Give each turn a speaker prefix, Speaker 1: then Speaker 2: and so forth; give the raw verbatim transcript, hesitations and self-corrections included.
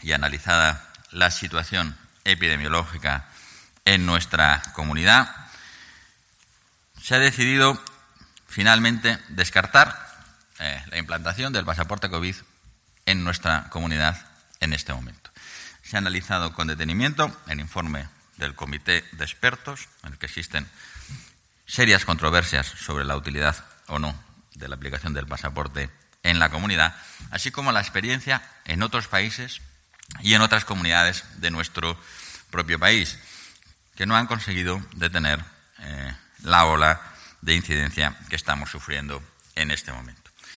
Speaker 1: y analizada la situación epidemiológica en nuestra comunidad, se ha decidido finalmente descartar eh, la implantación del pasaporte COVID en nuestra comunidad en este momento. Se ha analizado con detenimiento el informe del Comité de Expertos, en el que existen serias controversias sobre la utilidad o no de la aplicación del pasaporte en la comunidad, así como la experiencia en otros países y en otras comunidades de nuestro propio país, que no han conseguido detener eh, la ola de incidencia que estamos sufriendo en este momento.